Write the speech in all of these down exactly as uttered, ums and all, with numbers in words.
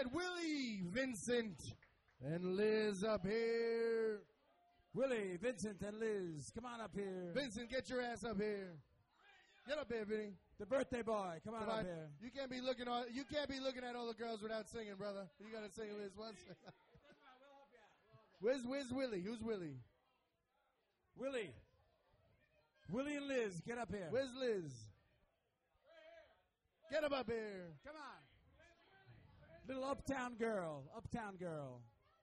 get Willie, Vincent, and Liz up here. Willie, Vincent, and Liz, come on up here. Vincent, get your ass up here. Get up here, Vinny. The birthday boy, come on Come up on. here. You can't be looking all, You can't be looking at all the girls without singing, brother. You got to sing Liz once. Where's Where's Willie? Who's Willie? Willie. Willie and Liz, get up here. Where's Liz? Get him up here. Come on. Little uptown girl, uptown girl.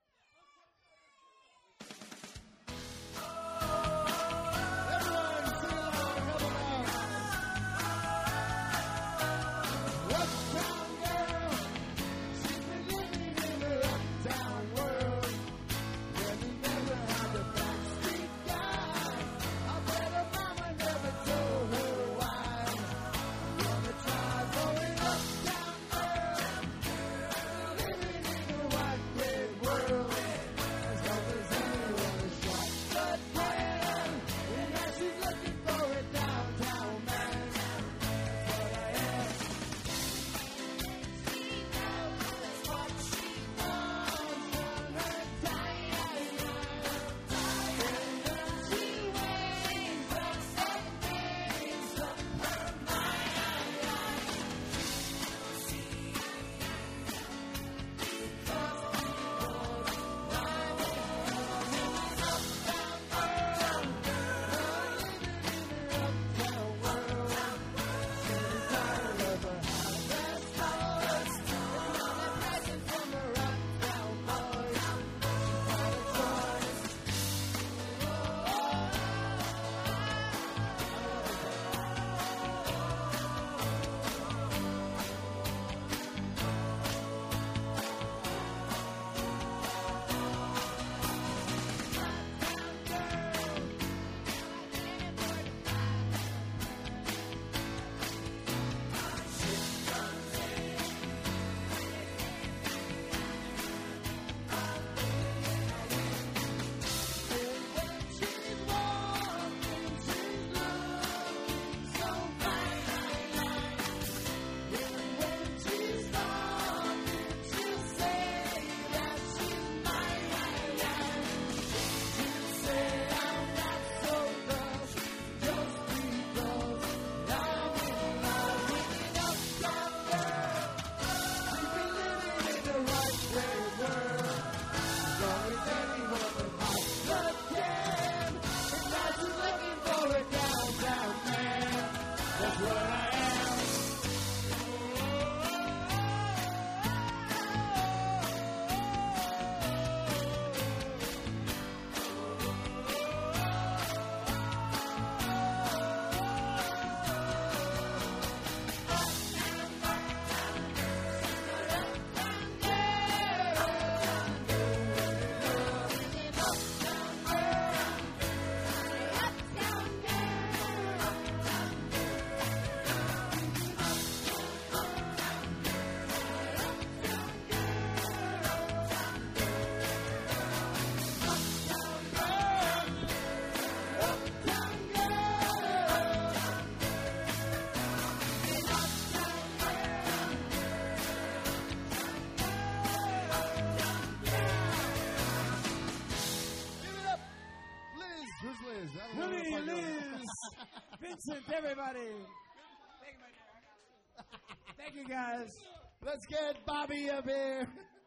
Willie, Liz, Vincent, everybody. Thank you, my dear. Thank you, guys. Let's get Bobby up here.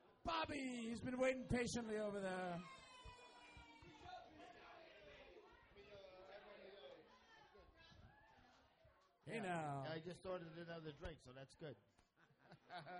Bobby, he's been waiting patiently over there. Hey, now. I just ordered another drink, so that's good.